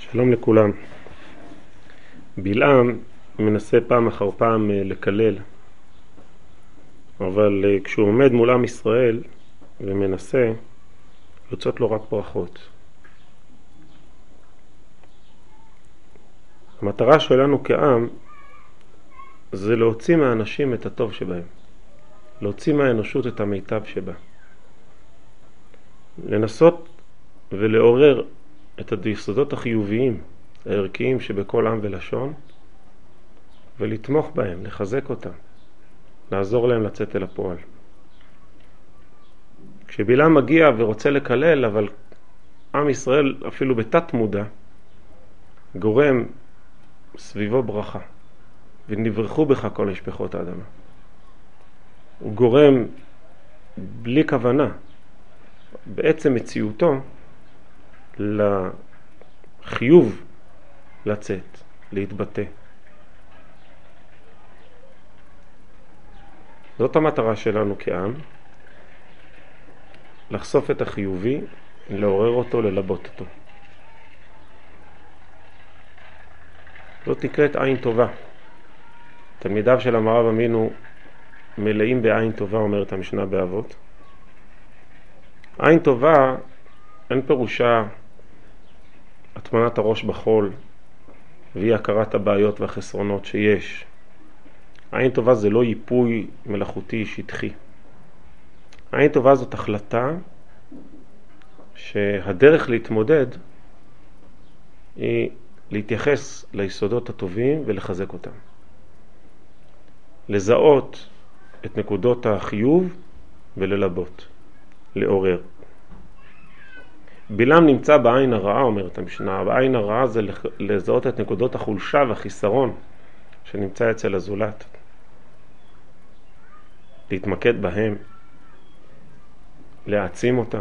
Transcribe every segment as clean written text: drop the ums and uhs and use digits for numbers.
שלום לכולם. בלעם מנסה פעם אחר פעם לקלל, אבל כשהוא עומד מול עם ישראל ומנסה, יוצאות לו רק ברכות. המטרה שלנו כעם זה להוציא מהאנשים את הטוב שבהם, להוציא מהאנושות את המיטב שבה, לנסות ולעורר את היסודות החיוביים, הערכיים שבכל עם ולשון, ולתמוך בהם, לחזק אותם, לעזור להם לצאת אל הפועל. כשבלעם מגיע ורוצה לקלל, אבל עם ישראל אפילו בתת מודע גורם סביבו ברכה, ונברכו בך כל משפחות האדמה. הוא גורם בלי כוונה, בעצם מציאותו, לחיוב לצאת, להתבטא. זאת המטרה שלנו כעם, לחשוף את החיובי, לעורר אותו, ללבות אותו. זאת נקראת עין טובה. תלמידיו של המרב אמינו מלאים בעין טובה, אומרת המשנה באבות. עין טובה אין פירושה הטמנת הראש בחול והיא הכרת הבעיות והחסרונות שיש. עין טובה זה לא ייפוי מלאכותי שטחי. עין טובה זאת החלטה שהדרך להתמודד היא להתייחס ליסודות הטובים ולחזק אותם. לזהות את נקודות החיוב וללבות, לעורר. בלעם נמצא בעין הרעה, אומרת המשנה. בעין הרעה זה לזהות את נקודות החולשה והחיסרון שנמצא אצל הזולת. להתמקד בהם, להעצים אותם.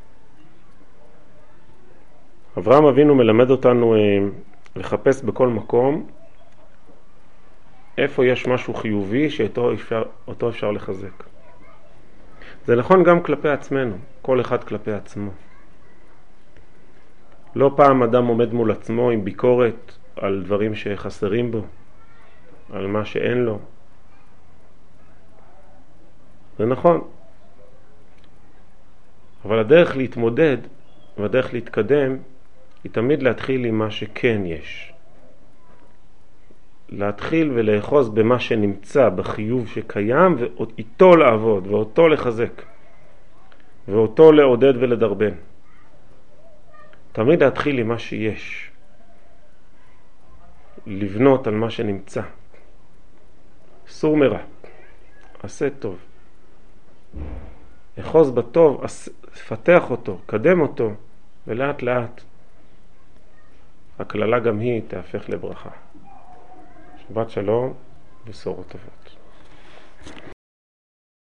אברהם אבינו מלמד אותנו לחפש בכל מקום איפה יש משהו חיובי שאותו אפשר לחזק. זה נכון גם כלפי עצמנו, כל אחד כלפי עצמו. לא פעם אדם עומד מול עצמו עם ביקורת על דברים שחסרים בו, על מה שאין לו. זה נכון. אבל הדרך להתמודד והדרך להתקדם היא תמיד להתחיל עם מה שכן יש. להתחיל ולאחוז במה שנמצא, בחיוב שקיים, ואיתו לעבוד, ואותו לחזק, ואותו לעודד ולדרבן. תמיד להתחיל עם מה שיש. לבנות על מה שנמצא. סור מרע. עשה טוב. אחוז בטוב, פתח אותו, קדם אותו, ולאט לאט הכללה גם היא תהפך לברכה. שבת שלום ובשורות טובות.